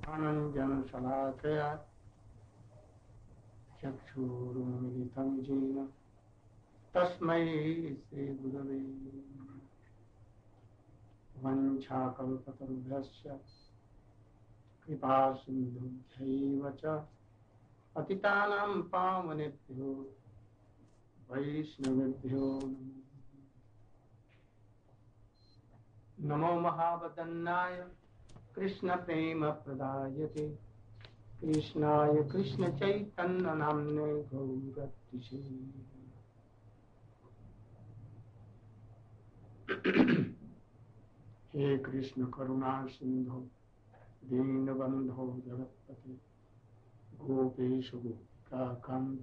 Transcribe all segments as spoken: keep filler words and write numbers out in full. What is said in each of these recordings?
ज्ञानाञ्जनशलाकया चक्षुरुन्मिलितं येन तस्मै श्रीगुरवे वञ्चाकल्पतरुभ्यश्च कृपासिन्धुभ्यैव च पतितानां पावनेभ्यो वैष्णवेभ्यो नमो महावदन्नाय कृष्णप्रेमप्रदायते कृष्णाय कृष्णचैतन्यनाम्ने गौरतिसे। हे कृष्ण करुणा सिंधु दीनबंधो जगत्पते गोपेश गोपिकाकांत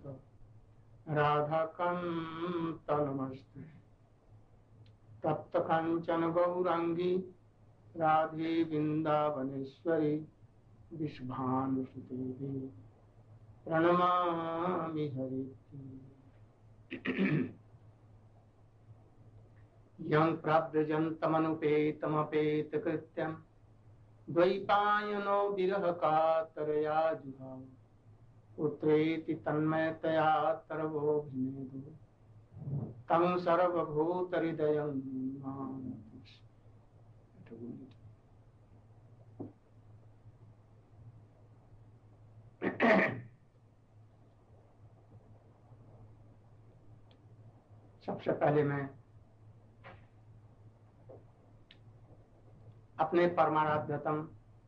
राधाकांत नमस्ते। तप्त कांचन गौरांगी राधे वृंदावनेश्वरी विश्वानुसुते देवी प्रणमामि हरिप्रिये। यं प्राव्रजन्तमनुपेतमपेतकृत्यं द्वैपायनो विरह कातरया जुहाव पुत्रेति तन्मयतया तरवोऽभिनेदु तं सर्वभूतहृदयं मामतिष्ठ। सबसे पहले मैं अपने परमाराध्यतम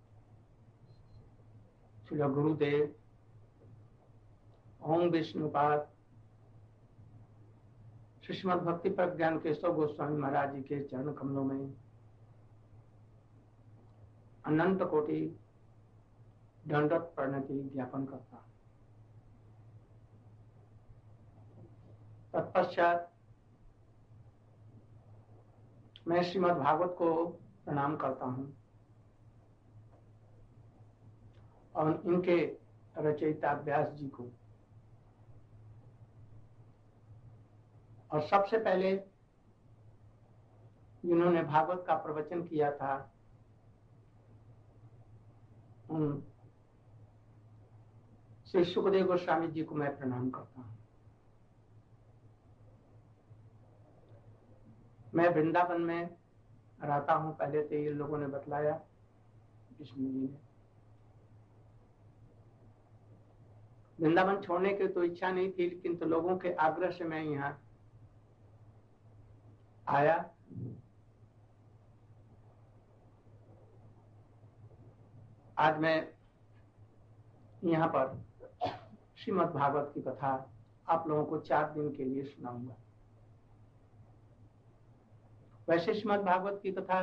श्री गुरुदेव ओम विष्णुपाद श्रीमद् भक्ति प्रज्ञान केशव गोस्वामी महाराज जी के चरण कमलों में अनंत कोटि दंडवत प्रणति ज्ञापन करता हूं। तत्पश्चात मैं श्रीमद् भागवत को प्रणाम करता हूं और इनके रचयिता व्यास जी को, और सबसे पहले जिन्होंने भागवत का प्रवचन किया था उन श्री सुखदेव गोस्वामी जी को मैं प्रणाम करता हूं। मैं वृंदावन में रहता हूं, पहले से ये लोगों ने बतलाया विष्णु जी ने। वृंदावन छोड़ने की तो इच्छा नहीं थी, लेकिन तो लोगों के आग्रह से मैं यहाँ आया। आज मैं यहाँ पर श्रीमद् भागवत की कथा आप लोगों को चार दिन के लिए सुनाऊंगा। वैसे श्रीमद् भागवत की कथा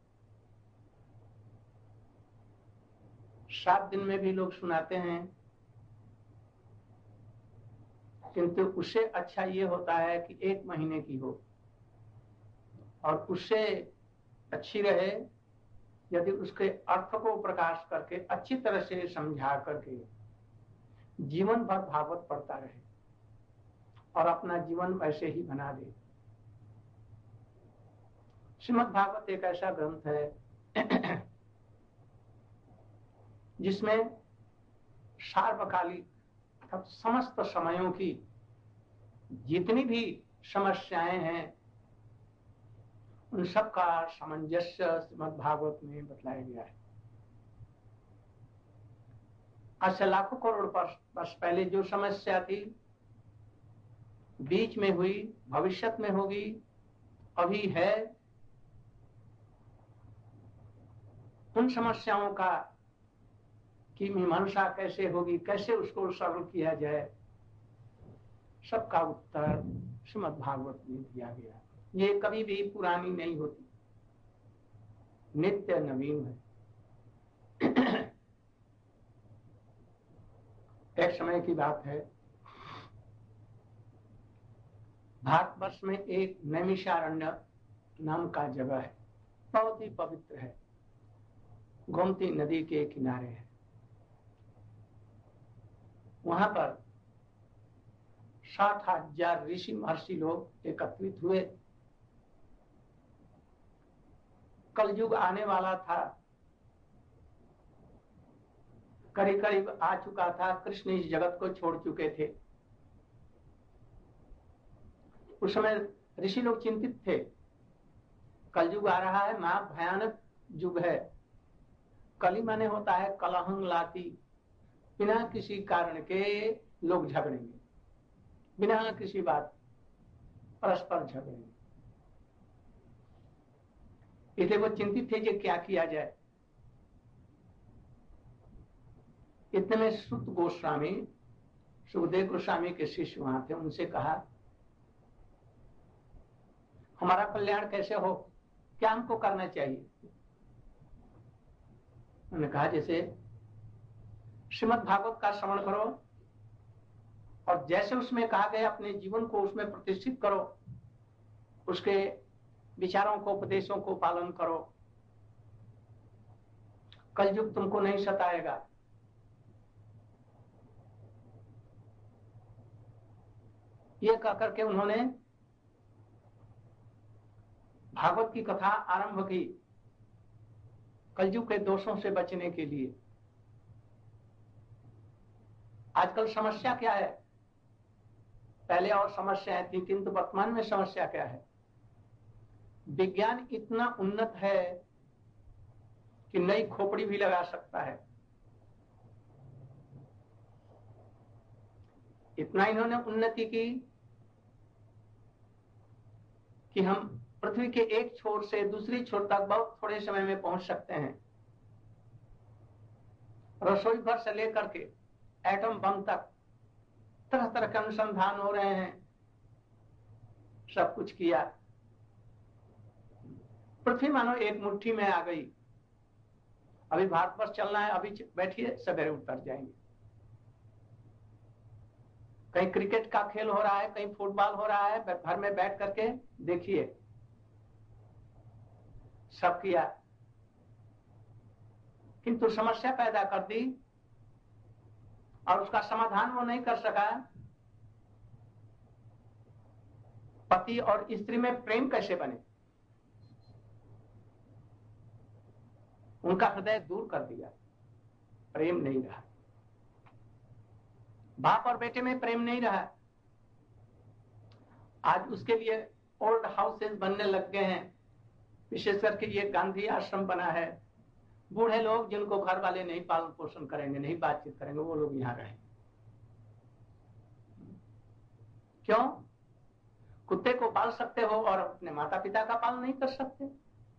सात दिन में भी लोग सुनाते हैं, किंतु उससे अच्छा ये होता है कि एक महीने की हो, और उससे अच्छी रहे यदि उसके अर्थ को प्रकाश करके अच्छी तरह से समझा करके जीवन भर भागवत पढ़ता रहे और अपना जीवन वैसे ही बना दे। श्रीमद् भागवत एक ऐसा ग्रंथ है जिसमें सार्वकालिक अर्थात समस्त समयों की जितनी भी समस्याएं हैं उन सब का सामंजस्य श्रीमद् भागवत में बतलाया गया है। आज से लाखों करोड़ वर्ष पहले जो समस्या थी, बीच में हुई, भविष्य में होगी, अभी है, उन समस्याओं का की मीमांसा कैसे होगी, कैसे उसको सरल किया जाए, सबका उत्तर श्रीमद् भागवत में दिया गया। ये कभी भी पुरानी नहीं होती, नित्य नवीन है। एक समय की बात है, भारतवर्ष में एक नैमिषारण्य नाम का जगह है, बहुत ही पवित्र है, गोमती नदी के किनारे है। वहां पर सात हजार ऋषि महर्षि लोग एकत्रित हुए। कलयुग आने वाला था, करीब करीब आ चुका था, कृष्ण इस जगत को छोड़ चुके थे। उस समय ऋषि लोग चिंतित थे, कलयुग आ रहा है, महा भयानक युग है। कली माने होता है कलहं लाती, बिना किसी कारण के लोग झगड़ेंगे, बिना किसी बात परस्पर झगड़ेंगे। इसलिए वो चिंतित थे कि क्या किया जाए। इतने में सुत गोस्वामी, सुखदेव गोस्वामी के शिष्य वहां थे, उनसे कहा हमारा कल्याण कैसे हो, क्या हमको करना चाहिए। उन्होंने कहा जैसे श्रीमद् भागवत का श्रवण करो और जैसे उसमें कहा गया अपने जीवन को उसमें प्रतिष्ठित करो, उसके विचारों को उपदेशों को पालन करो, कलयुग तुमको नहीं सताएगा। ये कह करके उन्होंने भागवत की कथा आरंभ की कलयुग के दोषों से बचने के लिए। आजकल समस्या क्या है, पहले और समस्याएं थी किंतु वर्तमान में समस्या क्या है। विज्ञान इतना उन्नत है कि नई खोपड़ी भी लगा सकता है। इतना इन्होंने उन्नति की कि हम पृथ्वी के एक छोर से दूसरी छोर तक बहुत थोड़े समय में पहुंच सकते हैं। रसोई घर से लेकर के एटम बम तक तरह तरह के अनुसंधान हो रहे हैं, सब कुछ किया। पृथ्वी मानो एक मुट्ठी में आ गई। अभी भारत पर चलना है, अभी बैठिए सवेरे उतर जाएंगे। कहीं क्रिकेट का खेल हो रहा है, कहीं फुटबॉल हो रहा है, घर में बैठ करके देखिए, सब किया। किंतु समस्या पैदा कर दी और उसका समाधान वो नहीं कर सका। पति और स्त्री में प्रेम कैसे बने, उनका हृदय दूर कर दिया, प्रेम नहीं रहा। बाप और बेटे में प्रेम नहीं रहा। आज उसके लिए ओल्ड हाउसेस बनने लग गए हैं, विशेष करके ये गांधी आश्रम बना है। बूढ़े लोग जिनको घर वाले नहीं पालन पोषण करेंगे, नहीं बातचीत करेंगे, वो लोग यहाँ रहेंगे। क्यों? कुत्ते को पाल सकते हो और अपने माता पिता का पालन नहीं कर सकते।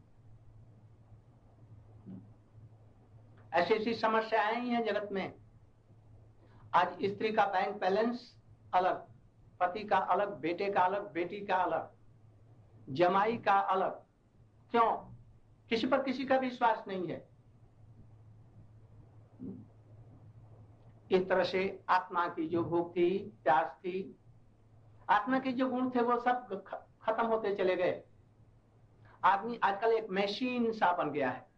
ऐसी ऐसी समस्याएं ही हैं जगत में। आज स्त्री का बैंक बैलेंस अलग, पति का अलग, बेटे का अलग, बेटी का अलग, जमाई का अलग। क्यों? किसी पर किसी का विश्वास नहीं है। इस तरह से आत्मा की जो भूख थी, प्यास थी, आत्मा के जो गुण थे वो सब खत्म होते चले गए। आदमी आजकल एक मशीन सा बन गया है।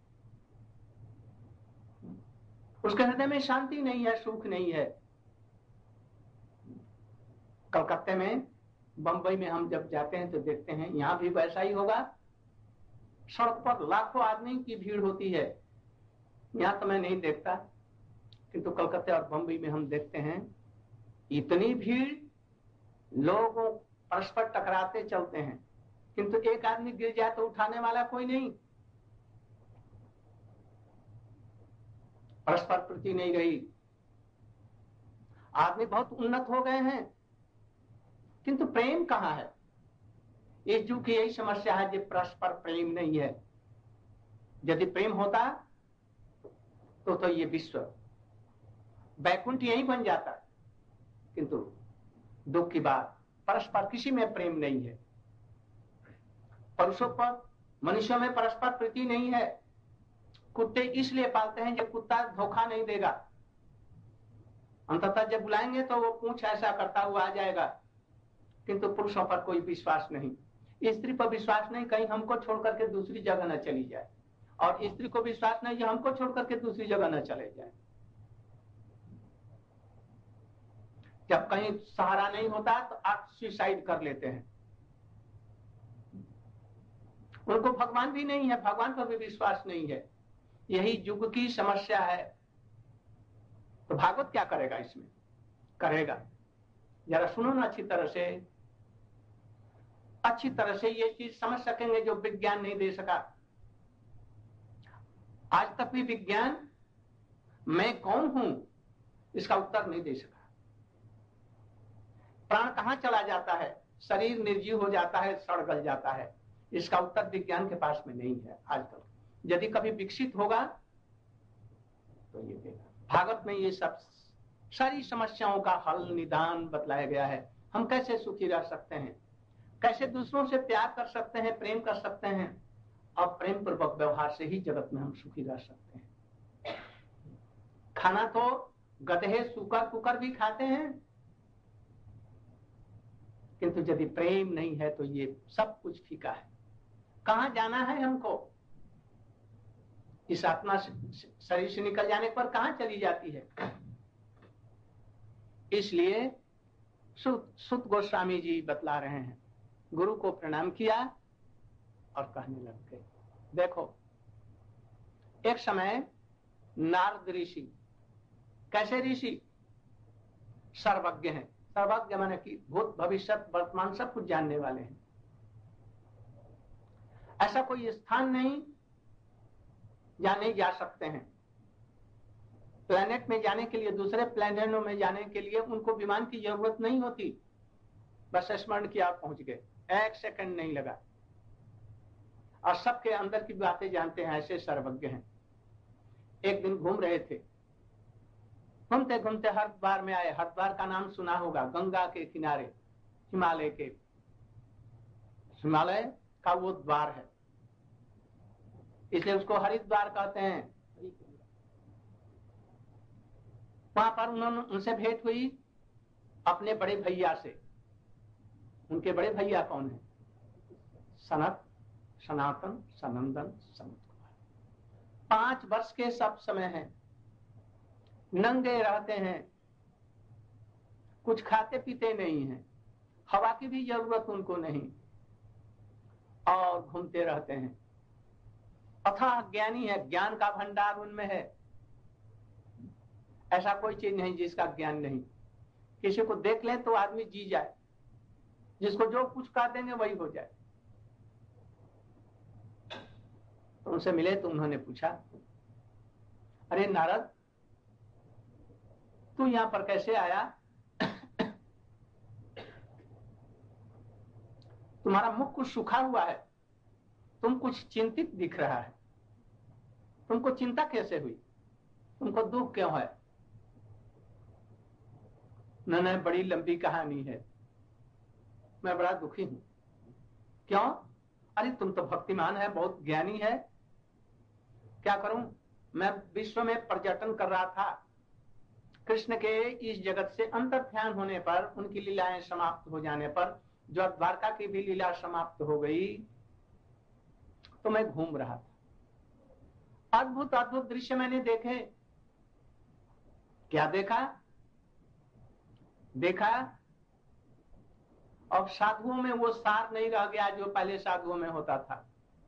उसके हृदय में शांति नहीं है, सुख नहीं है। कलकत्ते में, बंबई में हम जब जाते हैं तो देखते हैं यहां भी वैसा ही होगा। सड़क पर लाखों आदमी की भीड़ होती है। यहां तो मैं नहीं देखता, किंतु कलकत्ते और बंबई में हम देखते हैं इतनी भीड़, लोगों परस्पर टकराते चलते हैं, किंतु एक आदमी गिर जाए तो उठाने वाला कोई नहीं। परस्पर प्रीति नहीं रही। आदमी बहुत उन्नत हो गए हैं, किंतु प्रेम कहां है? इस युग की यही समस्या है, जो परस्पर प्रेम नहीं है। यदि प्रेम होता तो तो ये विश्व वैकुंठ यही बन जाता, किंतु दुख की बात परस्पर किसी में प्रेम नहीं है। पुरुषों पर, मनुष्यों में परस्पर प्रीति नहीं है। कुत्ते इसलिए पालते हैं जब कुत्ता धोखा नहीं देगा। अंततः जब बुलाएंगे तो वो पूंछ ऐसा करता हुआ आ जाएगा, किंतु पुरुषों पर कोई विश्वास नहीं, स्त्री पर विश्वास नहीं, कहीं हमको छोड़ करके दूसरी जगह न चली जाए, और स्त्री को विश्वास नहीं कि हमको छोड़ करके दूसरी जगह न चले जाए। जब कहीं सहारा नहीं होता तो आप सुसाइड कर लेते हैं। उनको भगवान भी नहीं है, भगवान पर भी विश्वास नहीं है। यही युग की समस्या है। तो भागवत क्या करेगा इसमें? करेगा, जरा सुनो ना अच्छी तरह से, अच्छी तरह से ये चीज समझ सकेंगे जो विज्ञान नहीं दे सका। आज तक भी विज्ञान मैं कौन हूं इसका उत्तर नहीं दे सका। प्राण कहां चला जाता है, शरीर निर्जीव हो जाता है, सड़ गल जाता है, इसका उत्तर विज्ञान के पास में नहीं है आज तक। यदि कभी विकसित होगा तो ये देगा। भागवत में ये सब सारी समस्याओं का हल निदान बतलाया गया है। हम कैसे सुखी रह सकते हैं, कैसे दूसरों से प्यार कर सकते हैं, प्रेम कर सकते हैं, और प्रेम पूर्वक व्यवहार से ही जगत में हम सुखी रह सकते हैं। खाना तो गधे सूकर कुकर भी खाते हैं, किंतु यदि प्रेम नहीं है तो ये सब कुछ फीका है। कहां जाना है हमको? इस आत्मा शरीर से निकल जाने पर कहां चली जाती है? इसलिए सुत सुत गोस्वामी जी बतला रहे हैं, गुरु को प्रणाम किया और कहने लग गए। देखो, एक समय नारद ऋषि, कैसे ऋषि? सर्वज्ञ हैं। सर्वज्ञ माने कि भूत भविष्य वर्तमान सब कुछ जानने वाले हैं। ऐसा कोई स्थान नहीं जहां नहीं जा सकते हैं। प्लेनेट में जाने के लिए, दूसरे प्लेनेटों में जाने के लिए उनको विमान की जरूरत नहीं होती, बस स्मरण किया और पहुंच गए, एक सेकंड नहीं लगा, और सबके अंदर की बातें जानते हैं, ऐसे सर्वज्ञ हैं। एक दिन घूम रहे थे, घूमते घूमते हरिद्वार में आए। हरिद्वार का नाम सुना होगा, गंगा के किनारे, हिमालय के, हिमालय का वो द्वार है, इसलिए उसको हरिद्वार कहते हैं। वहां पर उन्होंने उनसे भेंट हुई अपने बड़े भैया से। उनके बड़े भैया कौन है? सनत, सनातन, सनंदन, सनत कुमार। पांच वर्ष के सब समय हैं, नंगे रहते हैं, कुछ खाते पीते नहीं हैं, हवा की भी जरूरत उनको नहीं, और घूमते रहते हैं। अथाह ज्ञानी है, ज्ञान का भंडार उनमें है, ऐसा कोई चीज नहीं जिसका ज्ञान नहीं। किसी को देख ले तो आदमी जी जाए, जिसको जो कुछ कह देंगे वही हो जाए। तो उनसे मिले तो उन्होंने पूछा, अरे नारद, तू यहां पर कैसे आया? तुम्हारा मुख कुछ सूखा हुआ है, तुम कुछ चिंतित दिख रहा है, तुमको चिंता कैसे हुई, तुमको दुख क्यों है? न न बड़ी लंबी कहानी है, मैं बड़ा दुखी हूं। क्यों? अरे तुम तो भक्तिमान है, बहुत ज्ञानी है। क्या करूं, मैं विश्व में पर्यटन कर रहा था, कृष्ण के इस जगत से अंतर्ध्यान होने पर, उनकी लीलाएं समाप्त हो जाने पर, जो द्वारका की भी लीला समाप्त हो गई, तो मैं घूम रहा था। अद्भुत अद्भुत दृश्य मैंने देखे। क्या देखा? देखा अब साधुओं में वो सार नहीं रह गया जो पहले साधुओं में होता था।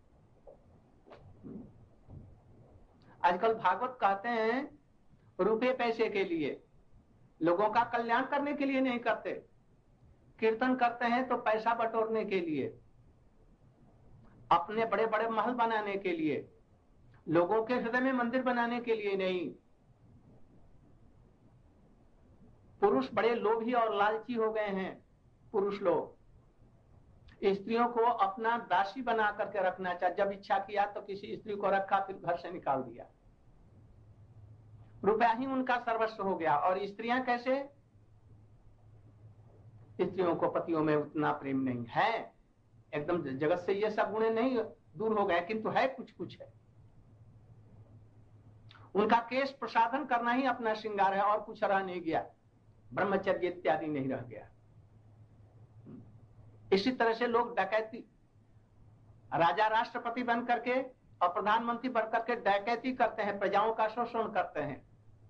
आजकल भागवत कहते हैं रुपए पैसे के लिए, लोगों का कल्याण करने के लिए नहीं करते। कीर्तन करते हैं तो पैसा बटोरने के लिए, अपने बड़े बड़े महल बनाने के लिए, लोगों के हृदय में मंदिर बनाने के लिए नहीं। पुरुष बड़े लोभी और लालची हो गए हैं। पुरुष लोग स्त्रियों को अपना दासी बना करके रखना चाहे, जब इच्छा किया तो किसी स्त्री को रखा, फिर घर से निकाल दिया। रुपया ही उनका सर्वस्व हो गया। और स्त्रियां कैसे? स्त्रियों को पतियों में उतना प्रेम नहीं है, एकदम जगत से ये सब गुण नहीं दूर हो गए, किंतु है कुछ कुछ है। उनका केश प्रसाधन करना ही अपना श्रृंगार है, और कुछ रह नहीं गया, ब्रह्मचर्य इत्यादि नहीं रह गया। इसी तरह से लोग डकैती, राजा राष्ट्रपति बन करके और प्रधानमंत्री बन करके डकैती करते हैं, प्रजाओं का शोषण करते हैं।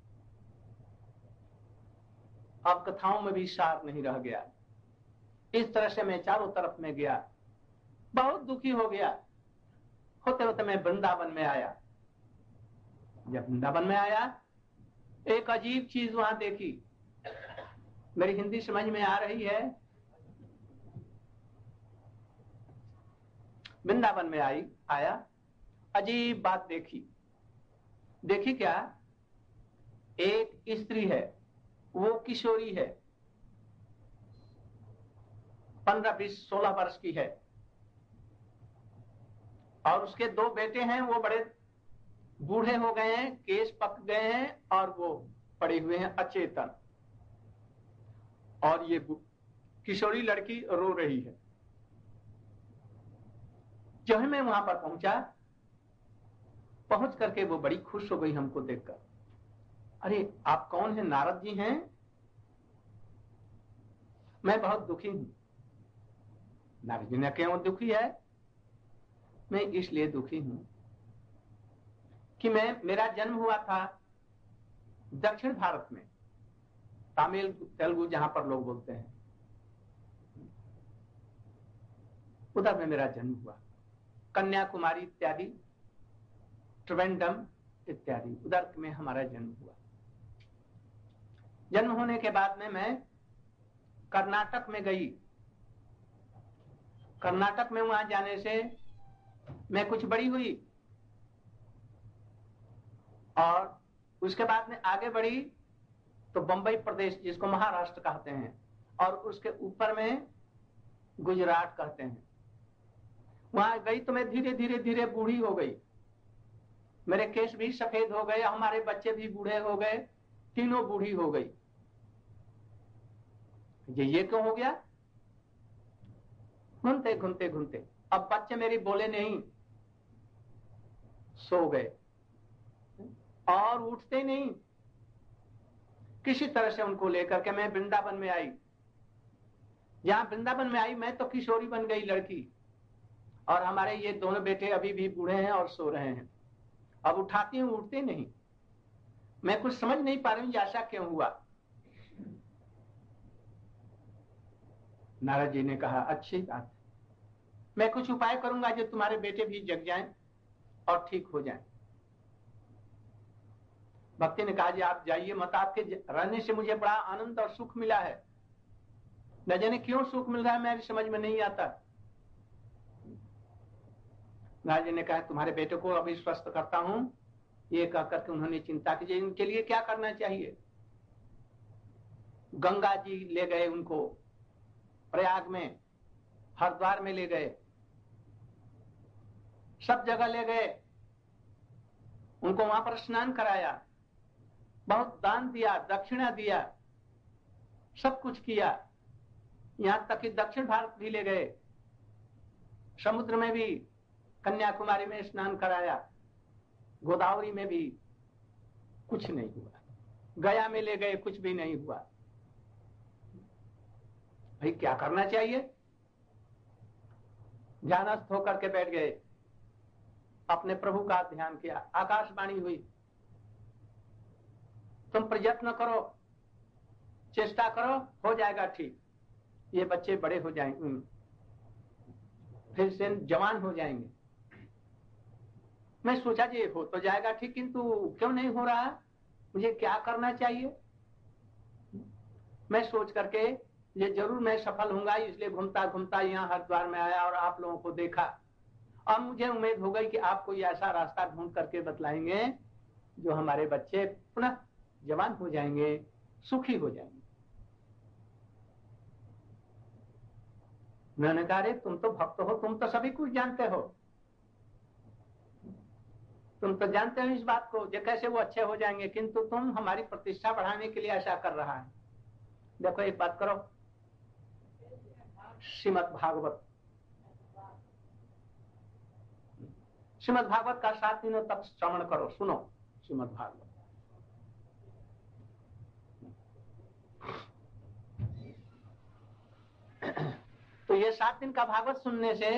अब कथाओं में भी सार नहीं रह गया। इस तरह से मैं चारों तरफ में गया, बहुत दुखी हो गया। होते होते मैं वृंदावन में आया। जब वृंदावन में आया एक अजीब चीज वहां देखी, मेरी हिंदी समझ में आ रही है। वृंदावन में आई आया, अजीब बात देखी। देखी क्या? एक स्त्री है, वो किशोरी है, पंद्रह बीस सोलह वर्ष की है, और उसके दो बेटे हैं, वो बड़े बूढ़े हो गए हैं, केस पक गए हैं, और वो पड़े हुए हैं अचेतन, और ये किशोरी लड़की रो रही है। जब मैं वहां पर पहुंचा, पहुंच करके वो बड़ी खुश हो गई हमको देखकर। अरे आप कौन हैं? नारद जी हैं? मैं बहुत दुखी हूं। नारद जी ने क्यों दुखी है? मैं इसलिए दुखी हूं कि मैं मेरा जन्म हुआ था दक्षिण भारत में, तमिल तेलुगु जहां पर लोग बोलते हैं, उधर में मेरा जन्म हुआ। कन्याकुमारी इत्यादि, त्रिवेंद्रम इत्यादि, उधर में हमारा जन्म हुआ। जन्म होने के बाद में मैं कर्नाटक में गई। कर्नाटक में वहां जाने से मैं कुछ बड़ी हुई, और उसके बाद में आगे बढ़ी तो बंबई प्रदेश, जिसको महाराष्ट्र कहते हैं, और उसके ऊपर में गुजरात कहते हैं, वहां गई तो मैं धीरे धीरे धीरे बूढ़ी हो गई। मेरे केस भी सफेद हो गए, हमारे बच्चे भी बूढ़े हो गए, तीनों बूढ़ी हो गई। ये ये क्यों हो गया? घूमते घूमते घूमते अब बच्चे मेरी बोले नहीं, सो गए और उठते नहीं। किसी तरह से उनको लेकर के मैं वृंदावन में आई। जहां वृंदावन में आई, मैं तो किशोरी बन गई लड़की, और हमारे ये दोनों बेटे अभी भी बूढ़े हैं और सो रहे हैं। अब उठाती हूं, उठते नहीं। मैं कुछ समझ नहीं पा रही हूं ऐसा क्यों हुआ। नारद जी ने कहा, अच्छी बात है, मैं कुछ उपाय करूंगा जो तुम्हारे बेटे भी जग जाएं और ठीक हो जाएं। भक्ति ने कहा, जी आप जाइए मत, आपके रहने से मुझे बड़ा आनंद और सुख मिला है। न जाने क्यों सुख मिल रहा है, मेरी समझ में नहीं आता। नारद जी ने कहा, तुम्हारे बेटे को अभी स्वस्थ करता हूं। ये कहकर के उन्होंने चिंता की, इनके लिए क्या करना चाहिए। गंगा जी ले गए उनको, प्रयाग में, हरिद्वार में ले गए, सब जगह ले गए, उनको वहां पर स्नान कराया, बहुत दान दिया, दक्षिणा दिया, सब कुछ किया। यहां तक कि दक्षिण भारत भी ले गए, समुद्र में भी, कन्याकुमारी में स्नान कराया, गोदावरी में भी, कुछ नहीं हुआ। गया में ले गए, कुछ भी नहीं हुआ। भाई क्या करना चाहिए? ध्यानस्थ होकर के बैठ गए, अपने प्रभु का ध्यान किया। आकाशवाणी हुई, तुम प्रयत्न करो, चेष्टा करो, हो जाएगा ठीक। ये बच्चे बड़े हो जाएंगे, फिर से जवान हो जाएंगे। मैं सोचा जी हो तो जाएगा ठीक, किंतु क्यों नहीं हो रहा, मुझे क्या करना चाहिए। मैं सोच करके ये जरूर मैं सफल होऊंगा, इसलिए घूमता घूमता यहाँ हरिद्वार में आया और आप लोगों को देखा। अब मुझे उम्मीद हो गई कि आप कोई ऐसा रास्ता ढूंढ करके बतलाएंगे जो हमारे बच्चे पुनः जवान हो जाएंगे, सुखी हो जाएंगे। मैंने कहा, अरे तुम तो भक्त हो, तुम तो सभी कुछ जानते हो, तुम तो जानते हो इस बात को जो कैसे वो अच्छे हो जाएंगे, किंतु तुम हमारी प्रतिष्ठा बढ़ाने के लिए ऐसा कर रहा है। देखो एक बात करो, श्रीमद् भागवत श्रीमद् भागवत का सात दिनों तक श्रवण करो, सुनो श्रीमद् भागवत। तो ये सात दिन का भागवत सुनने से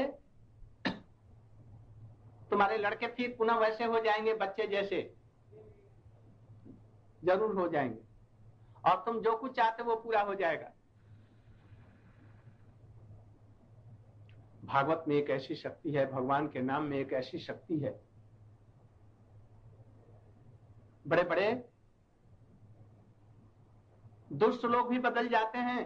तुम्हारे लड़के फिर पुनः वैसे हो जाएंगे, बच्चे जैसे जरूर हो जाएंगे, और तुम जो कुछ चाहते वो पूरा हो जाएगा। भागवत में एक ऐसी शक्ति है, भगवान के नाम में एक ऐसी शक्ति है। बड़े बड़े दुष्ट लोग भी बदल जाते हैं।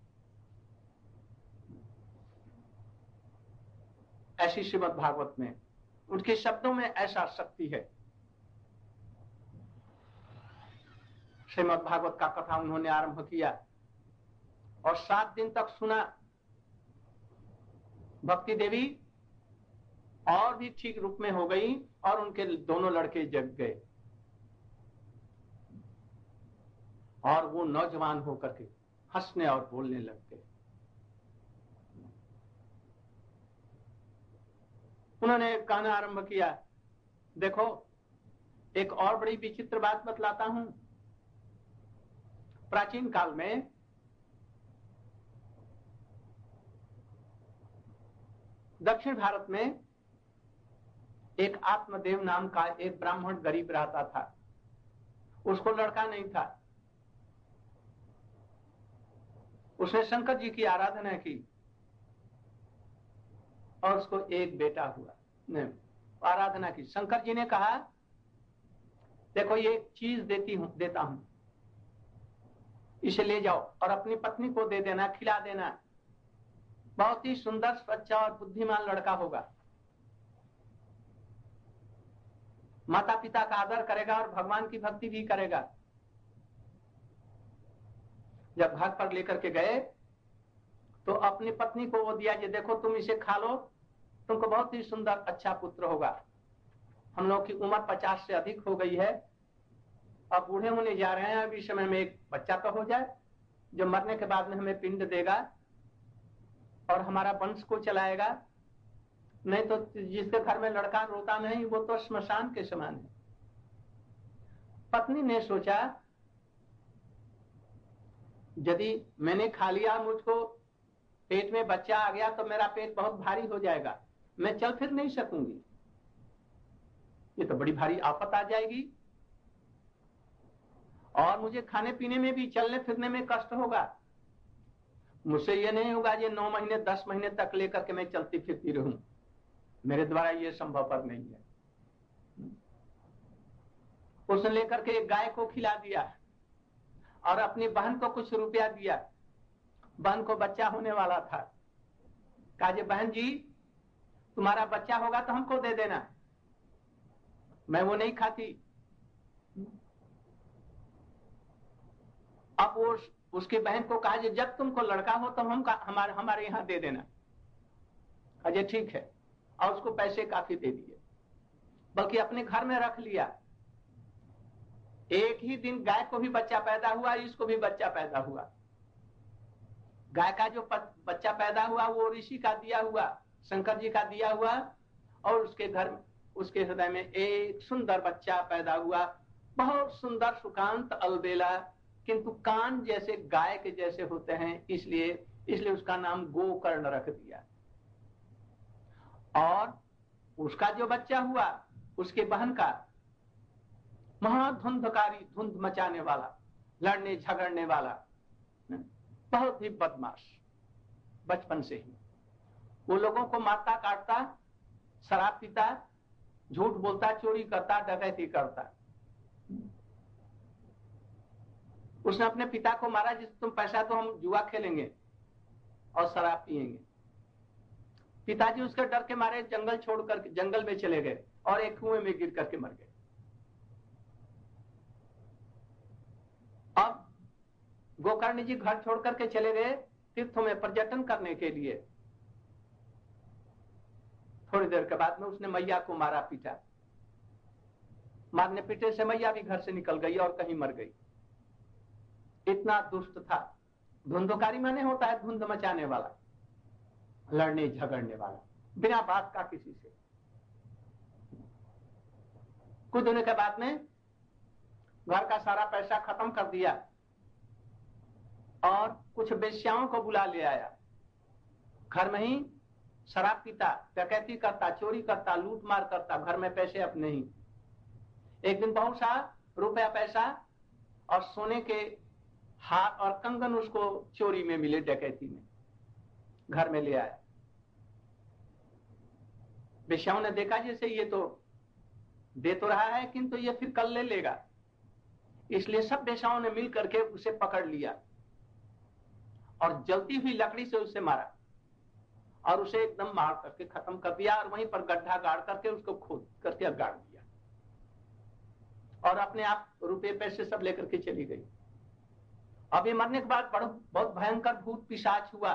ऐसी श्रीमद् भागवत में, उनके शब्दों में ऐसा शक्ति है। श्रीमद् भागवत का कथा उन्होंने आरंभ किया और सात दिन तक सुना। भक्ति देवी और भी ठीक रूप में हो गई और उनके दोनों लड़के जग गए और वो नौजवान होकर के हंसने और बोलने लग गए। उन्होंने कहना आरंभ किया, देखो एक और बड़ी विचित्र बात बतलाता हूं। प्राचीन काल में दक्षिण भारत में एक आत्मदेव नाम का एक ब्राह्मण गरीब रहता था। उसको लड़का नहीं था। उसने शंकर जी की आराधना की और उसको एक बेटा हुआ। नहीं, आराधना की। शंकर जी ने कहा, देखो ये एक चीज देती हूं देता हूं, इसे ले जाओ और अपनी पत्नी को दे देना, खिला देना। बहुत ही सुंदर, सच्चा और बुद्धिमान लड़का होगा। माता पिता का आदर करेगा और भगवान की भक्ति भी करेगा। जब घर पर लेकर के गए तो अपनी पत्नी को वो दिया, ये देखो तुम इसे खा लो, तुमको बहुत ही सुंदर अच्छा पुत्र होगा। हम लोग की उम्र पचास से अधिक हो गई है, अब बूढ़े होने जा रहे हैं, अभी समय में एक बच्चा तो हो जाए जो मरने के बाद में हमें पिंड देगा और हमारा वंश को चलाएगा। नहीं तो जिसके घर में लड़का रोता नहीं वो तो श्मशान के समान है। पत्नी ने सोचा, यदि मैंने खा लिया, मुझको पेट में बच्चा आ गया तो मेरा पेट बहुत भारी हो जाएगा, मैं चल फिर नहीं सकूंगी, ये तो बड़ी भारी आफत आ जाएगी और मुझे खाने पीने में भी, चलने फिरने में कष्ट होगा। मुझसे ये नहीं होगा ये नौ महीने दस महीने तक लेकर के मैं चलती फिरती रहूं, मेरे द्वारा ये संभव पर नहीं है। उसने लेकर के एक गाय को खिला दिया और अपनी बहन को कुछ रुपया दिया। बहन को बच्चा होने वाला था। कहा, जे बहन जी तुम्हारा बच्चा होगा तो हमको दे देना, मैं वो नहीं खाती। अब वो उसकी बहन को कहा, जब तुमको लड़का हो तो हम हमारे हमारे यहां दे देना। अजय ठीक है, और उसको पैसे काफी दे दिए, बल्कि अपने घर में रख लिया। एक ही दिन गाय को भी बच्चा पैदा हुआ, इसको भी बच्चा पैदा हुआ। गाय का जो बच्चा पैदा हुआ वो ऋषि का दिया हुआ, शंकर जी का दिया हुआ, और उसके घर उसके हृदय में एक सुंदर बच्चा पैदा हुआ, बहुत सुंदर सुकांत अलबेला, किंतु कान जैसे गाय के जैसे होते हैं, इसलिए इसलिए उसका नाम गोकर्ण रख दिया। और उसका जो बच्चा हुआ, उसके बहन का, महाधुंधकारी, धुंध मचाने वाला, लड़ने झगड़ने वाला, बहुत ही बदमाश बचपन से ही। वो लोगों को मारता काटता, शराब पीता, झूठ बोलता, चोरी करता, डकैती करता। उसने अपने पिता को मारा, जिस तुम पैसा तो हम जुआ खेलेंगे और शराब पिएंगे। पिताजी उसके डर के मारे जंगल छोड़ करके जंगल में चले गए और एक कुएं में गिर करके मर गए। अब गोकर्ण जी घर छोड़ करके चले गए तीर्थों में पर्यटन करने के लिए। थोड़ी देर के बाद में उसने मैया को मारा पीटा। मारने पीटे से मैया भी घर से निकल गई और कहीं मर गई। इतना दुष्ट था। धुंधकारी माने होता है धुंध मचाने वाला, लड़ने झगड़ने वाला, बिना बात का किसी से। कुछ दिनों के बाद में घर का सारा पैसा खत्म कर दिया और कुछ वेश्याओं को बुला ले आया। घर में ही शराब पीता, डकैती करता, चोरी करता, लूट मार करता, घर में पैसे अपने ही। एक दिन बहुत सा रुपया पैसा और सोने के हार और कंगन उसको चोरी में मिले, डकैती में, घर में ले आया। वेश्याओं ने देखा जैसे ये तो दे तो रहा है किंतु ये फिर कल ले लेगा, इसलिए सब वेश्याओं ने मिल करके उसे पकड़ लिया और जलती हुई लकड़ी से उसे मारा और उसे एकदम मार करके खत्म कर दिया और वहीं पर गड्ढा गाड़ करके उसको खोद करके गाड़ दिया और अपने आप रुपए पैसे सब लेकर के चली गई। अभी मरने के बाद बहुत भयंकर भूत पिशाच हुआ।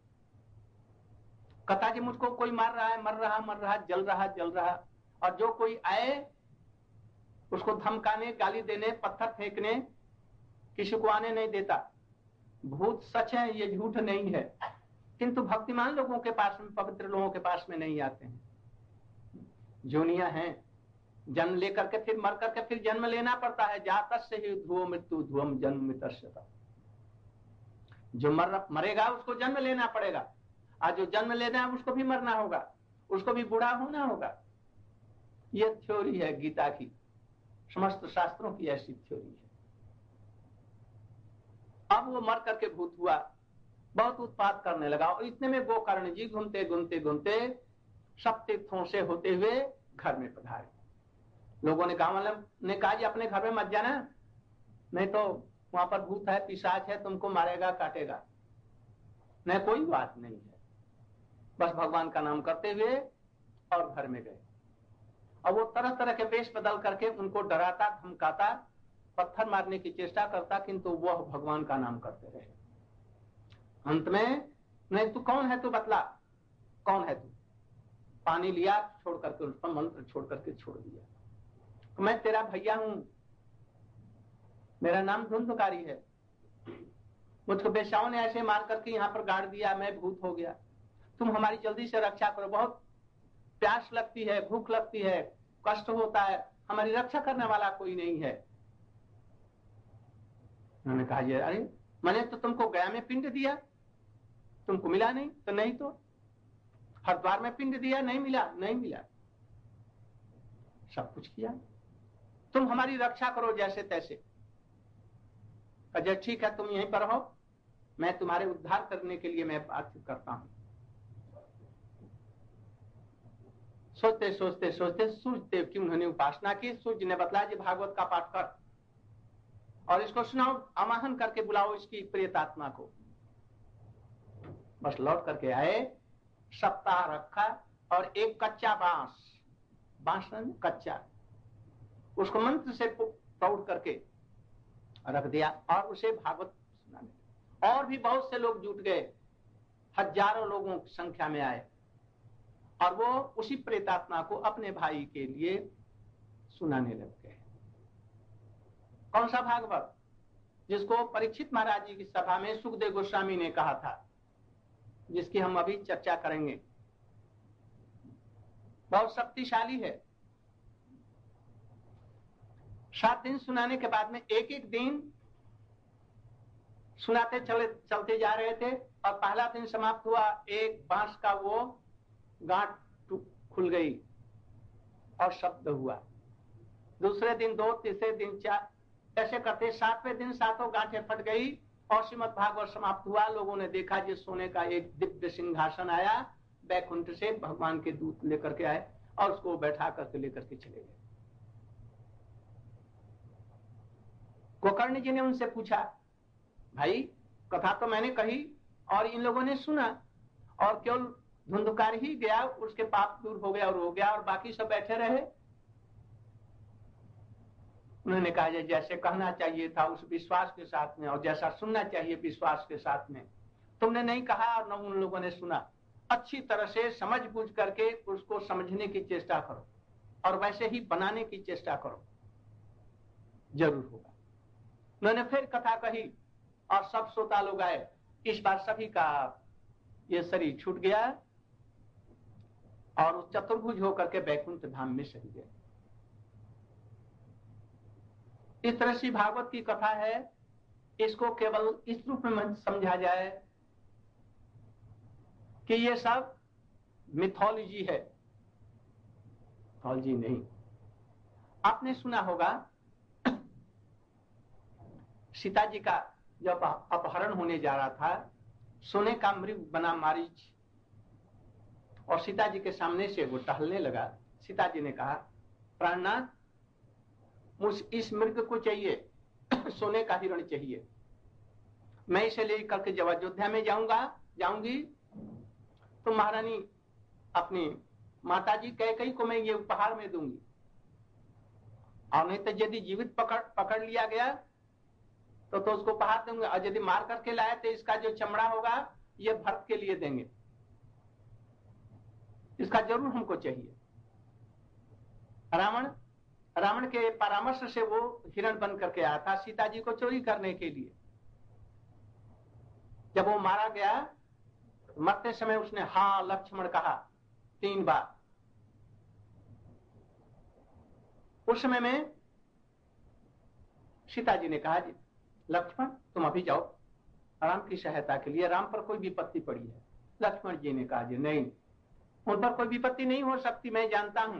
कहता कि मुझको कोई मार रहा है, मर रहा मर रहा जल रहा जल रहा, और जो कोई आए उसको धमकाने, गाली देने, पत्थर फेंकने, किसी को आने नहीं देता। भूत सच है, ये झूठ नहीं है, किंतु भक्तिमान लोगों के पास में, पवित्र लोगों के पास में नहीं आते हैं। जोनिया हैं, जन्म लेकर के फिर मर करके फिर जन्म लेना पड़ता है। जातस्य ही ध्रुव मृत्यु ध्रुवम जन्म मितस्यता। जो मर मरेगा उसको जन्म लेना पड़ेगा, आज जो जन्म लेना है उसको भी मरना होगा, उसको भी बूढ़ा होना होगा। यह थ्योरी है गीता की, समस्त शास्त्रों की ऐसी थ्योरी है। अब वो मर करके भूत हुआ, बहुत उत्पात करने लगा और इतने में गोकर्ण जी घूमते घूमते घूमते सब तीर्थों से होते हुए घर में पधारे। लोगों ने गांव वाले ने कहा जी अपने घर में मत जाना, नहीं तो वहां पर भूत है, पिशाच है, तुमको मारेगा काटेगा। नहीं, कोई बात नहीं है, बस भगवान का नाम करते हुए और घर में गए। अब वो तरह तरह के वेश बदल करके उनको डराता, धमकाता, पत्थर मारने की चेष्टा करता, किंतु वह भगवान का नाम करते रहे। अंत में, नहीं तू कौन है, तू बतला कौन है तू। पानी लिया, छोड़ करके उस पर मंत्र छोड़ करके छोड़ दिया, तो मैं तेरा भैया हूं, मेरा नाम धुंधकारी है, मुझको बेश्याओं ने ऐसे मार करके यहाँ पर गाड़ दिया, मैं भूत हो गया, तुम हमारी जल्दी से रक्षा करो, बहुत प्यास लगती है, भूख लगती है, कष्ट होता है, हमारी रक्षा करने वाला कोई नहीं है। उन्होंने कहा ये अरे मैंने तो तुमको गया में पिंड दिया, तुमको मिला नहीं, तो नहीं तो हरिद्वार में पिंड दिया, नहीं मिला, नहीं मिला, सब कुछ किया, तुम हमारी रक्षा करो जैसे तैसे। अजय ठीक है, तुम यहीं पर रहो, मैं तुम्हारे उद्धार करने के लिए मैं बातचीत करता हूं। सोचते सोचते सोचते सूर्य देव की उन्होंने उपासना की। सूर्य ने बतलाया जी भागवत का पाठ कर और इसको सुनाओ, आवाहन करके बुलाओ इसकी प्रेतात्मा को। बस लौट करके आए, सप्ताह रखा और एक कच्चा बांस, बांस कच्चा, उसको मंत्र से तोड़ करके रख दिया और उसे भागवत सुनाने। और भी बहुत से लोग जुट गए, हजारों लोगों की संख्या में आए और वो उसी प्रेतात्मा को अपने भाई के लिए सुनाने लग गए। कौन सा भागवत? जिसको परीक्षित महाराज जी की सभा में सुखदेव गोस्वामी ने कहा था, जिसकी हम अभी चर्चा करेंगे। बहुत शक्तिशाली है। सात दिन सुनाने के बाद में एक एक दिन सुनाते चले चलते जा रहे थे और पहला दिन समाप्त हुआ, एक बांस का वो गांठ खुल गई और शब्द हुआ। दूसरे दिन दो, तीसरे दिन चार, ऐसे करते सातवें दिन सातों गांठें फट गई और श्रीमद् भागवत समाप्त हुआ। लोगों ने देखा जिस सोने का एक दिव्य सिंहासन आया बैकुंठ से, भगवान के दूत लेकर के आए और उसको बैठा करके लेकर के चले गए। गोकर्ण जी ने उनसे पूछा, भाई कथा तो मैंने कही और इन लोगों ने सुना और केवल धुंधकार ही गया, उसके पाप दूर हो गया और हो गया, और बाकी सब बैठे रहे। उन्होंने कहा जैसे कहना चाहिए था उस विश्वास के साथ में और जैसा सुनना चाहिए विश्वास के साथ में, तुमने नहीं कहा और न उन लोगों ने सुना। अच्छी तरह से समझ बूझ करके उसको समझने की चेष्टा करो और वैसे ही बनाने की चेष्टा करो, जरूर होगा। उन्होंने फिर कथा कही और सब श्रोता लोग आए। इस बार सभी का ये शरीर छूट गया और उस चतुर्भुज होकर के बैकुंठ धाम में चली गए। इस तरह से भागवत की कथा है। इसको केवल इस रूप में समझा जाए कि ये सब मिथोलॉजी है, मिथोलॉजी नहीं। आपने सुना होगा सीता जी का जब अपहरण होने जा रहा था, सोने का मृग बना मारीच और सीता जी के सामने से वो टहलने लगा। सीता जी ने कहा, प्राणनाथ मुझ इस मृग को चाहिए सोने का हिरण चाहिए, मैं इसे लेकर के जब अयोध्या में जाऊंगा जाऊंगी तो महारानी अपनी माताजी कैकेयी को मैं ये उपहार में दूंगी, और नहीं तो यदि जीवित पकड़ पकड़ लिया गया तो तो उसको उपहार दूंगा, और यदि मार करके लाए तो इसका जो चमड़ा होगा ये भरत के लिए देंगे, इसका जरूर हमको चाहिए। रावण रावण के परामर्श से वो हिरण बन करके आया था सीता जी को चोरी करने के लिए। जब वो मारा गया, मरते समय उसने हाँ लक्ष्मण कहा तीन बार। उस समय में सीता जी ने कहा जी लक्ष्मण तुम अभी जाओ राम की सहायता के लिए, राम पर कोई विपत्ति पड़ी है। लक्ष्मण जी ने कहा जी नहीं, उन पर कोई विपत्ति नहीं हो सकती, मैं जानता हूं।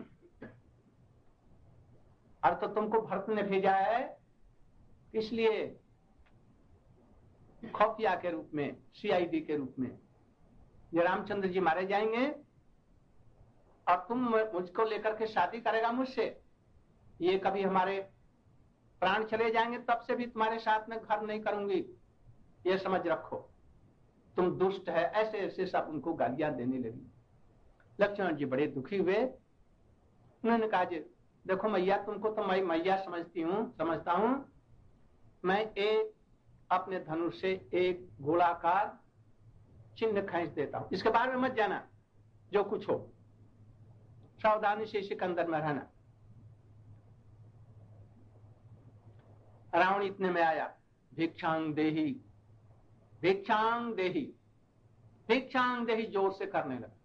और तो तुमको भरत ने भेजा है इसलिए खुफिया के रूप में, सीआईडी के रूप में, ये रामचंद्र जी मारे जाएंगे और तुम मुझको लेकर के शादी करेगा मुझसे, ये कभी हमारे प्राण चले जाएंगे तब से भी तुम्हारे साथ में घर नहीं करूंगी, ये समझ रखो, तुम दुष्ट है। ऐसे ऐसे सब उनको गालियां देने लगी। लक्ष्मण जी बड़े दुखी हुए। उन्होंने कहा जी देखो मैया, तुमको तो मैं मैया समझती हूँ समझता हूँ मैं एक अपने धनुष से एक गोलाकार चिन्ह खींच देता हूं, इसके बारे में मत जाना, जो कुछ हो सावधानी से सिकंदर में रहना। रावण इतने में आया, भिक्षांग देही भिक्षांग देही भिक्षांग देही जोर से करने लगा।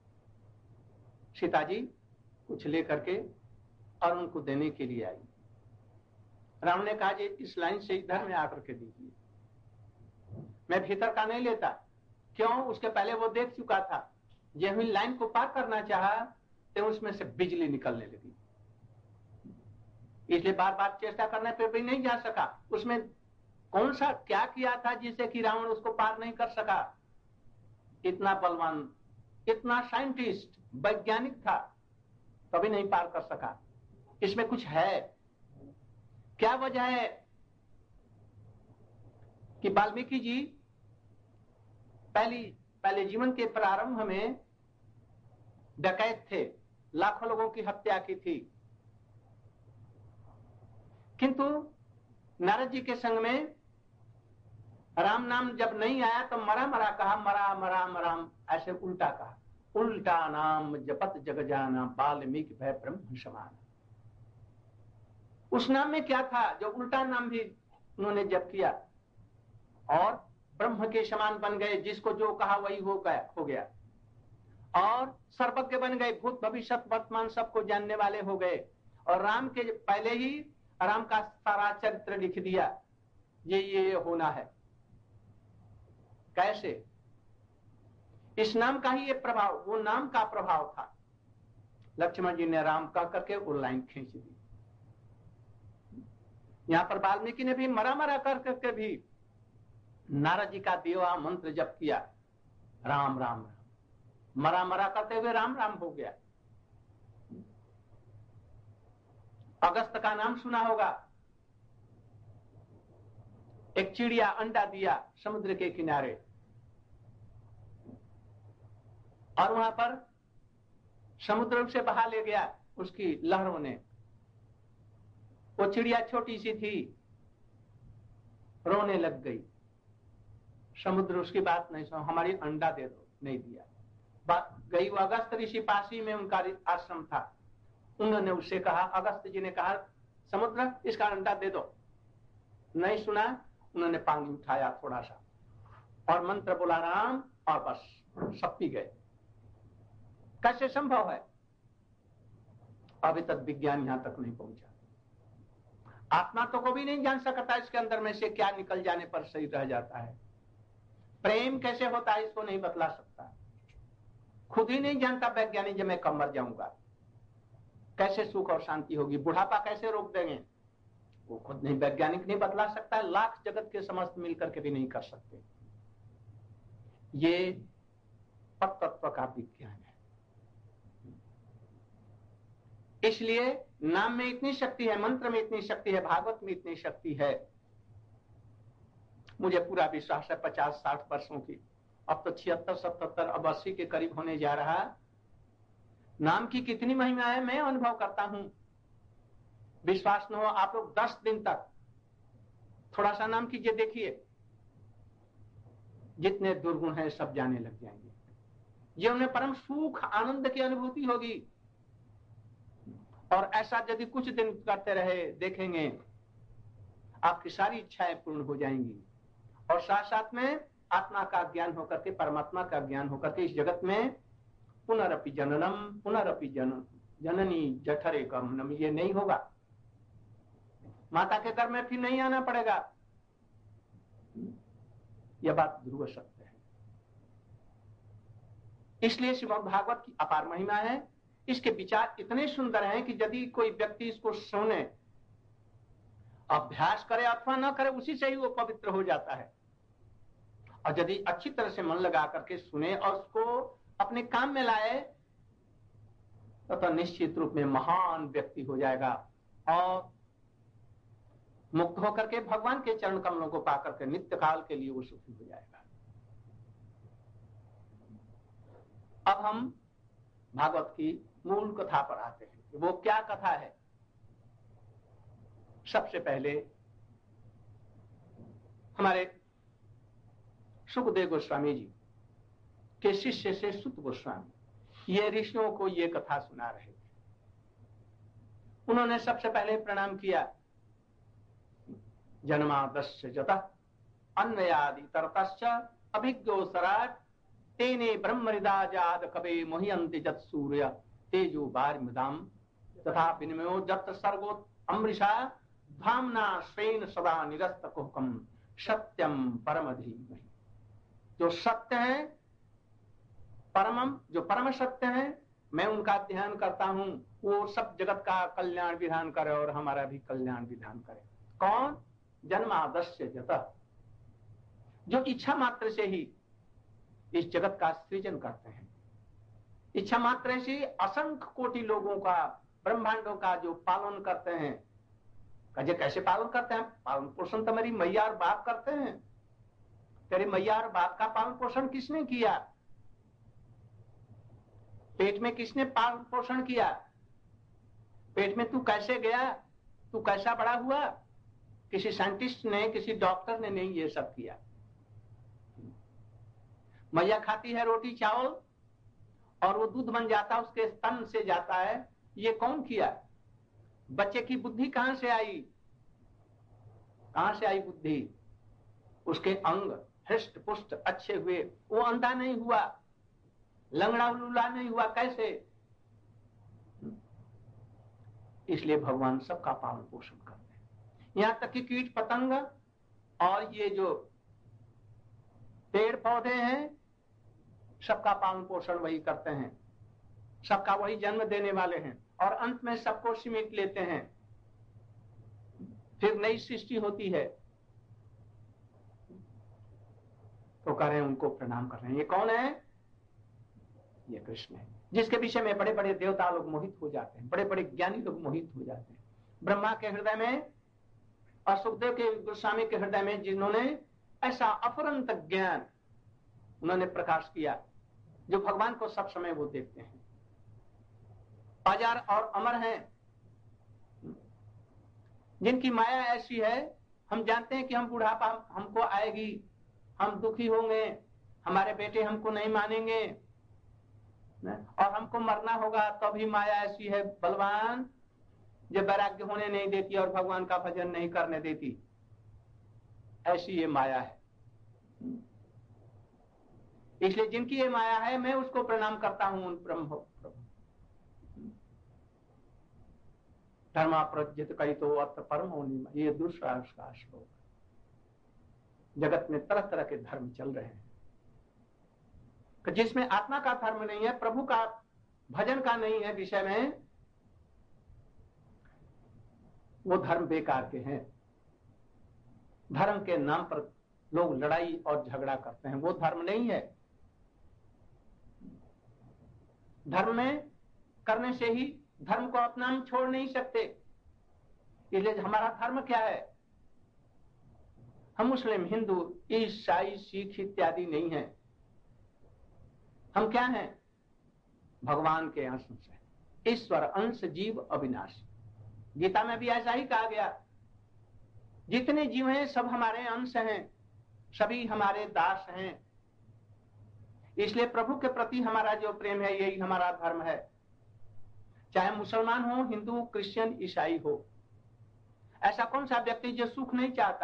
सीता जी कुछ लेकर के और उनको देने के लिए आई। रावण ने कहा जी इस लाइन से इधर में आकर के दीजिए, मैं भीतर का नहीं लेता। क्यों? उसके पहले वो देख चुका था, ये हुई लाइन को पार करना चाहा तो उसमें से बिजली निकलने लगी, इसलिए बार बार चेष्टा करने पर भी नहीं जा सका। उसमें कौन सा क्या किया था जिससे कि रावण उसको पार नहीं कर सका? इतना बलवान, इतना साइंटिस्ट वैज्ञानिक था, कभी नहीं पार कर सका। इसमें कुछ है। क्या वजह है कि वाल्मीकि जी पहली पहले जीवन के प्रारंभ में डकैत थे, लाखों लोगों की हत्या की थी, किंतु नारद जी के संग में राम नाम जब नहीं आया तो मरा मरा कहा, मरा मरा मराम, ऐसे उल्टा कहा। उल्टा नाम जपत जग जाना, वाल्मीकि भय ब्रह्म समान। उस नाम में क्या था जो उल्टा नाम भी उन्होंने जप किया और ब्रह्म के समान बन गए, जिसको जो कहा वही हो गया हो गया और सर्वज्ञ बन गए, भूत भविष्य वर्तमान सबको जानने वाले हो गए। और राम के पहले ही राम का सारा चरित्र लिख दिया, ये ये होना है। कैसे? इस नाम का ही ये प्रभाव, वो नाम का प्रभाव था। लक्ष्मण जी ने राम कह करके वो लाइन खींच दी। यहां पर वाल्मीकि ने भी मरा मरा कर करके भी नारद जी का देवा मंत्र जप किया, राम राम राम, मरा मरा करते हुए राम राम हो गया। अगस्त का नाम सुना होगा, एक चिड़िया अंडा दिया समुद्र के किनारे और वहां पर समुद्र उसे बहा ले गया उसकी लहरों ने। वो चिड़िया छोटी सी थी, रोने लग गई। समुद्र उसकी बात नहीं सुना, हमारी अंडा दे दो, नहीं दिया। गई वो अगस्त ऋषि पासी में उनका आश्रम था, उन्होंने उससे कहा, अगस्त जी ने कहा समुद्र इसका अंडा दे दो, नहीं सुना। उन्होंने पानी उठाया थोड़ा सा और मंत्र बोला राम, और बस सब पी गए। कैसे संभव है? अभी तक विज्ञान यहां तक नहीं पहुंचा। आत्मा तो कभी नहीं जान सकता इसके अंदर में से क्या निकल जाने पर सही रह जाता है। प्रेम कैसे होता है इसको नहीं बतला सकता, खुद ही नहीं जानता वैज्ञानिक। जब मैं कब मर जाऊंगा, कैसे सुख और शांति होगी, बुढ़ापा कैसे रोक देंगे, वो खुद नहीं, वैज्ञानिक नहीं बतला सकता। लाख जगत के समस्त मिलकर के भी नहीं कर सकते। ये तत्व का विज्ञान है। इसलिए नाम में इतनी शक्ति है, मंत्र में इतनी शक्ति है, भागवत में इतनी शक्ति है मुझे पूरा विश्वास है पचास साठ वर्षों की, अब तो छिहत्तर सतहत्तर अब अस्सी के करीब होने जा रहा। नाम की कितनी महिमा है मैं अनुभव करता हूं। विश्वास न हो आप लोग दस दिन तक थोड़ा सा नाम कीजिए, देखिए जितने दुर्गुण हैं सब जाने लग जाएंगे। ये उन्हें परम सुख आनंद की अनुभूति होगी। और ऐसा यदि कुछ दिन करते रहे देखेंगे आपकी सारी इच्छाएं पूर्ण हो जाएंगी। और साथ साथ में आत्मा का ज्ञान होकर के, परमात्मा का ज्ञान होकर के इस जगत में पुनरपि जननम पुनरपि जनन जननी जठरे गमनम, ये नहीं होगा। माता के घर में फिर नहीं आना पड़ेगा। यह बात ध्रुव सत्य है। इसलिए श्रीमद् भागवत की अपार महिमा है। इसके विचार इतने सुंदर हैं कि यदि कोई व्यक्ति इसको सुने, अभ्यास करे अथवा न करे, उसी से ही वो पवित्र हो जाता है। और यदि अच्छी तरह से मन लगा करके सुने और उसको अपने काम में लाए तो, तो निश्चित रूप में महान व्यक्ति हो जाएगा और मुक्त होकर के भगवान के चरण कमलों को पाकर के नित्य काल के लिए वो सुखी हो जाएगा। अब हम भागवत की मूल कथा पर आते हैं। वो क्या कथा है? सबसे पहले हमारे सुखदेव गोस्वामी जी के शिष्य से सुत गोस्वामी ये ऋषियों को ये कथा सुना रहे थे। उन्होंने सबसे पहले प्रणाम किया। जन्मादस्य जतः अन्वयादि तरतश्च अभिज्ञो सराट तेने ब्रह्मरिदा जाद कवे मोहियन्ति जत सूर्य तेजो बारिमृदाम तथा विनिमयो जत सर्गो अमृषा धामना श्रेण सदा निरस्त कुहकम सत्यम परम धीमहि। जो सत्य है परमम, जो परम सत्य है, मैं उनका ध्यान करता हूं। वो सब जगत का कल्याण विधान करे और हमारा भी कल्याण विधान करे। कौन? जन्मादस्य जतः, जो इच्छा मात्र से ही इस जगत का सृजन करते हैं। इच्छा मात्र से असंख्य कोटि लोगों का, ब्रह्मांडों का जो पालन करते हैं। कहे कैसे पालन करते हैं? पालन पोषण तो मेरी मैया और बाप करते हैं। तेरे मैया और बाप का पालन पोषण किसने किया? पेट में किसने पालन पोषण किया? पेट में तू कैसे गया, तू कैसा बड़ा हुआ? किसी साइंटिस्ट ने, किसी डॉक्टर ने नहीं ये सब किया। मैया खाती है रोटी चावल और वो दूध बन जाता है, उसके स्तन से जाता है। ये कौन किया? बच्चे की बुद्धि कहां से आई? कहां से आई बुद्धि? उसके अंग हृष्ट पुष्ट अच्छे हुए, वो अंधा नहीं हुआ, लंगड़ा लूला नहीं हुआ। कैसे? इसलिए भगवान सबका पालन पोषण करते हैं। यहां तक कि कीट पतंग और ये जो पेड़ पौधे हैं, सबका पालन पोषण वही करते हैं। सबका वही जन्म देने वाले हैं और अंत में सबको सिमेट लेते हैं। फिर नई सृष्टि होती है। तो कह रहे हैं उनको प्रणाम कर रहे हैं। ये कौन है? ये कृष्ण है, जिसके विषय में बड़े बड़े देवता लोग मोहित हो जाते हैं, बड़े बड़े ज्ञानी लोग मोहित हो जाते हैं। ब्रह्मा के हृदय में और सुखदेव के गोस्वामी के हृदय में जिन्होंने ऐसा अफुरंत ज्ञान उन्होंने प्रकाश किया, जो भगवान को सब समय वो देखते हैं, अजर और अमर हैं, जिनकी माया ऐसी है। हम जानते हैं कि हम बुढ़ापा हमको आएगी, हम दुखी होंगे, हमारे बेटे हमको नहीं मानेंगे और हमको मरना होगा। तो भी माया ऐसी है बलवान, जो वैराग्य होने नहीं देती और भगवान का भजन नहीं करने देती। ऐसी ये माया है। इसलिए जिनकी ये माया है, मैं उसको प्रणाम करता हूं। उन ब्रह्म प्रभु धर्मा प्रज्ञित कही तो अर्थ परम, ये दूसरा उसका श्लोक। जगत में तरह तरह के धर्म चल रहे हैं, जिसमें आत्मा का धर्म नहीं है, प्रभु का भजन का नहीं है विषय में, वो धर्म बेकार के हैं। धर्म के नाम पर लोग लड़ाई और झगड़ा करते हैं, वो धर्म नहीं है। धर्म में करने से ही धर्म को अपना हम छोड़ नहीं सकते। इसलिए हमारा धर्म क्या है? हम मुस्लिम, हिंदू, ईसाई, सिख इत्यादि नहीं हैं। हम क्या हैं? भगवान के अंश हैं। ईश्वर अंश जीव अविनाशी। गीता में भी ऐसा ही कहा गया, जितने जीव हैं सब हमारे अंश हैं, सभी हमारे दास हैं। इसलिए प्रभु के प्रति हमारा जो प्रेम है यही हमारा धर्म है। चाहे मुसलमान हो, हिंदू, क्रिश्चियन, ईसाई हो। ऐसा कौन सा व्यक्ति जो सुख नहीं चाहता?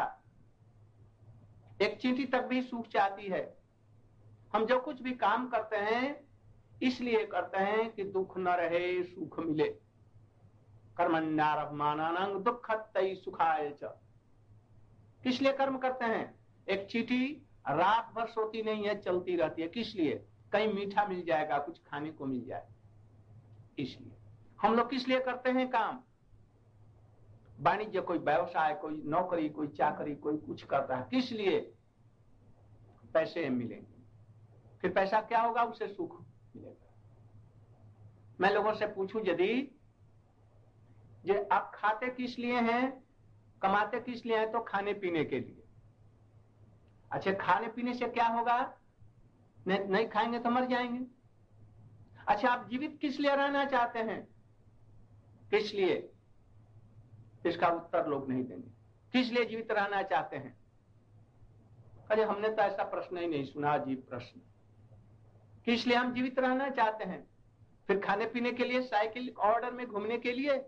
एक चींटी तक भी सुख चाहती है। हम जो कुछ भी काम करते हैं इसलिए करते हैं कि दुख न रहे, सुख मिले। कर्मण्यरभमानंग दुःखतै सुखाय च। किस लिए कर्म करते हैं? एक चींटी रात भर सोती नहीं है, चलती रहती है। किस लिए? कहीं मीठा मिल जाएगा, कुछ खाने को मिल जाए, इसलिए। हम लोग किस लिए करते हैं काम? वाणिज्य, कोई व्यवसाय, कोई नौकरी, कोई चाकरी, कोई कुछ करता है, किस लिए? पैसे मिलेंगे। फिर पैसा क्या होगा? उससे सुख मिलेगा। मैं लोगों से पूछूं, यदि ये आप खाते किस लिए हैं, कमाते किस लिए हैं? तो खाने पीने के लिए। अच्छा, खाने पीने से क्या होगा? नहीं, नहीं खाएंगे तो मर जाएंगे। अच्छा, आप जीवित किस लिए रहना चाहते हैं? किस लिए? इसका उत्तर लोग नहीं देंगे। किस लिए जीवित रहना चाहते हैं? अरे हमने तो ऐसा प्रश्न ही नहीं सुना। अजीब प्रश्न। किस लिए हम जीवित रहना चाहते हैं? फिर खाने पीने के लिए, साइकिल ऑर्डर में घूमने के लिए?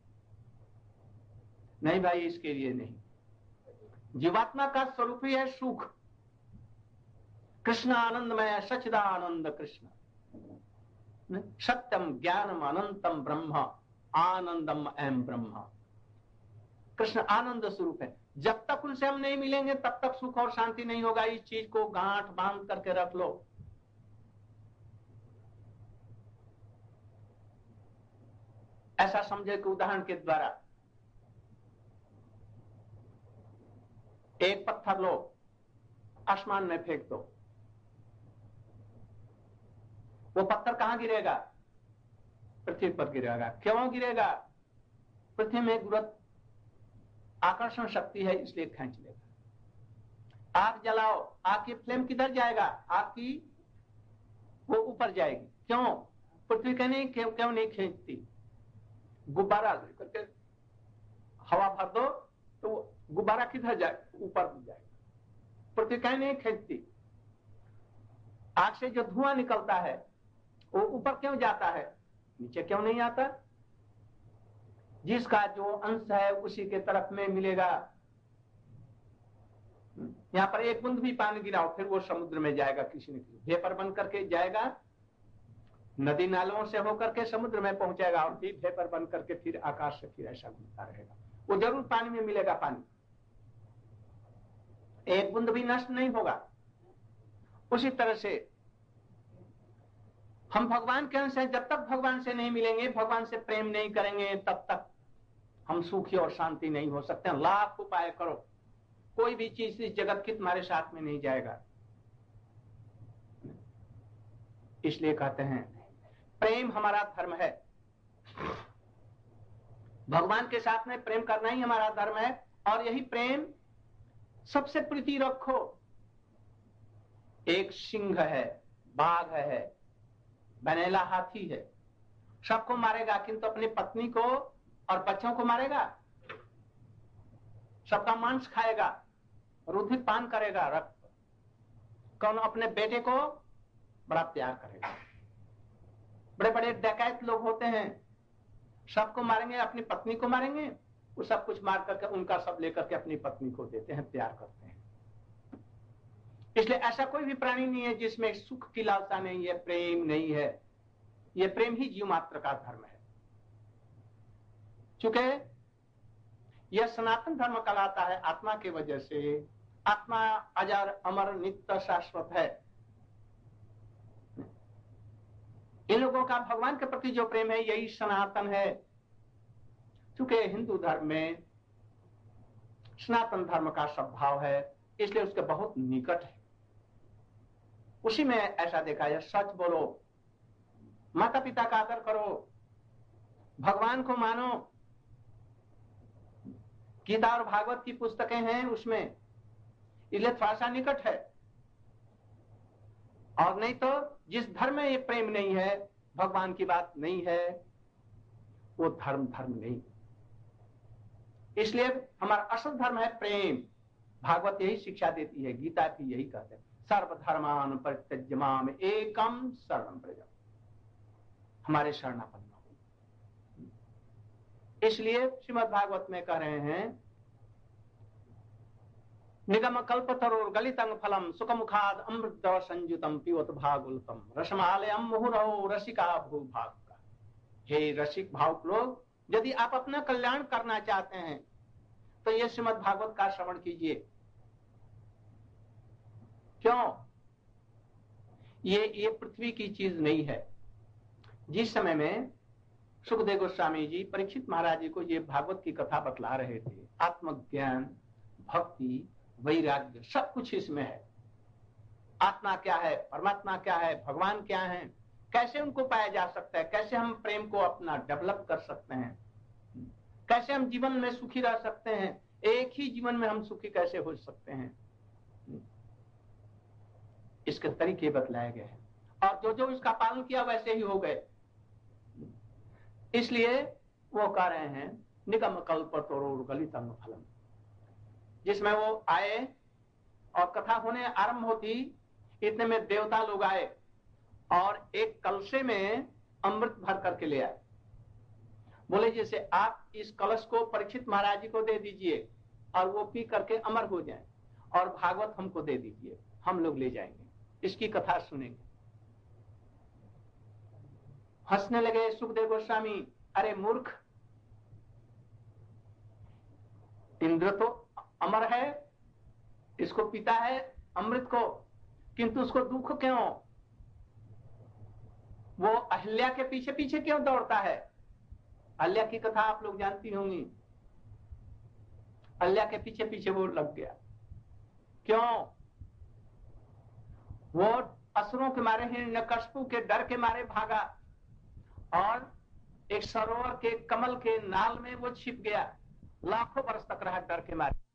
नहीं भाई, इसके लिए नहीं। जीवात्मा का स्वरूप ही है सुख। कृष्ण आनंदमय सच्चिदानंद कृष्ण, सत्यम ज्ञानम अनंतम ब्रह्म, आनंदम एम ब्रह्म। कृष्ण आनंद स्वरूप है। जब तक उनसे हम नहीं मिलेंगे तब तक सुख और शांति नहीं होगा। इस चीज को गांठ बांध करके रख लो। ऐसा समझे कि उदाहरण के द्वारा एक पत्थर लो, आसमान में फेंक दो, वो पत्थर कहां गिरेगा? पृथ्वी पर गिरेगा। क्यों गिरेगा? पृथ्वी में गुरुत्व आकर्षण शक्ति है, इसलिए खींच लेगा। आग जलाओ, आग की फ्लेम किधर जाएगा? आग की वो ऊपर जाएगी। क्यों? पृथ्वी का नहीं, क्यों, क्यों नहीं खींचती? गुब्बारा करके हवा भर दो तो गुब्बारा किधर जाए? ऊपर जाएगा। पृथ्वी का नहीं खींचती। आग से जो धुआं निकलता है वो ऊपर क्यों जाता है, नीचे क्यों नहीं आता? जिसका जो अंश है उसी के तरफ में मिलेगा। यहां पर एक बूंद भी पानी गिराओ फिर वो समुद्र में जाएगा, किसी न किसी भेपर बन करके जाएगा, नदी नालों से होकर के समुद्र में पहुंचेगा और फिर भेपर बन करके फिर आकाश से फिर ऐसा घूमता रहेगा। वो जरूर पानी में मिलेगा। पानी एक बूंद भी नष्ट नहीं होगा। उसी तरह से हम भगवान के अंश हैं। जब तक भगवान से नहीं मिलेंगे, भगवान से प्रेम नहीं करेंगे, तब तक हम सुखी और शांति नहीं हो सकते। लाख उपाय करो, कोई भी चीज इस जगत की तुम्हारे साथ में नहीं जाएगा। इसलिए कहते हैं प्रेम हमारा धर्म है। भगवान के साथ में प्रेम करना ही हमारा धर्म है। और यही प्रेम सबसे प्रीति रखो। एक सिंह है, बाघ है, बनेला हाथी है, सबको मारेगा किंतु अपनी पत्नी को और बच्चों को मारेगा। सबका मांस खाएगा, रुधिर पान करेगा, रक्त। कौन? अपने बेटे को बड़ा प्यार करेगा। बड़े बड़े डकैत लोग होते हैं, सबको मारेंगे, अपनी पत्नी को मारेंगे। वो सब कुछ मार करके उनका सब लेकर के अपनी पत्नी को देते हैं, प्यार करते हैं। इसलिए ऐसा कोई भी प्राणी नहीं है जिसमें सुख की लालसा नहीं है, प्रेम नहीं है। यह प्रेम ही जीव मात्र का धर्म है। चूंकि यह सनातन धर्म कहलाता है आत्मा के वजह से। आत्मा अजर अमर नित्य शाश्वत है। इन लोगों का भगवान के प्रति जो प्रेम है यही सनातन है। चूंकि हिंदू धर्म में सनातन धर्म का स्वभाव है, इसलिए उसके बहुत निकट है। उसी में ऐसा देखा है, सच बोलो, माता पिता का आदर करो, भगवान को मानो। गीता और भागवत की पुस्तकें हैं, उसमें इसलिए थोड़ा सा निकट है। और नहीं तो जिस धर्म में ये प्रेम नहीं है, भगवान की बात नहीं है, वो धर्म धर्म नहीं। इसलिए हमारा असल धर्म है प्रेम। भागवत यही शिक्षा देती है, गीता भी यही कहते हैं, सर्वधर्मान परित्यज्य माम एकम शरणं व्रज, हमारे शरणापन्न हो। इसलिए श्रीमद् भागवत में कह रहे हैं, निगम कल्पतरोर गलितं फलम सुखमुखाद अमृत संयुतम पिबत भागवतम रसमालयम मुहुरहो रसिका भूभाग का। हे रसिक भावुक लोग, यदि आप अपना कल्याण करना चाहते हैं तो ये श्रीमद् भागवत का श्रवण कीजिए। क्यों? ये ये पृथ्वी की चीज नहीं है। जिस समय में सुखदेव गोस्वामी जी परीक्षित महाराज जी को ये भागवत की कथा बतला रहे थे, आत्मज्ञान, भक्ति, वैराग्य सब कुछ इसमें है। आत्मा क्या है, परमात्मा क्या है, भगवान क्या है, कैसे उनको पाया जा सकता है, कैसे हम प्रेम को अपना डेवलप कर सकते हैं, कैसे हम जीवन में सुखी रह सकते हैं, एक ही जीवन में हम सुखी कैसे हो सकते हैं, इसके तरीके बतलाए गए हैं। और जो जो इसका पालन किया वैसे ही हो गए। इसलिए वो कह रहे हैं निगम कल्पतरोर गलितं फलम। जिसमें वो आए और कथा होने आरंभ होती, इतने में देवता लोग आए और एक कलशे में अमृत भर करके ले आए। बोले जैसे आप इस कलश को परीक्षित महाराज जी को दे दीजिए और वो पी करके अमर हो जाएं, और भागवत हमको दे दीजिए, हम लोग ले जाएंगे, इसकी कथा सुनेंगे। हंसने लगे सुखदेव गोस्वामी, अरे मूर्ख, इंद्र तो अमर है, इसको पीता है अमृत को, किंतु उसको दुख क्यों? वो अहिल्या के पीछे पीछे क्यों दौड़ता है? अहिल्या की कथा आप लोग जानती होंगी। अहिल्या के पीछे पीछे वो लग गया। क्यों? वो असुरों के मारे, हिरण्यकश्यप के डर के मारे भागा और एक सरोवर के कमल के नाल में वो छिप गया, लाखों वर्ष तक रहा डर के मारे।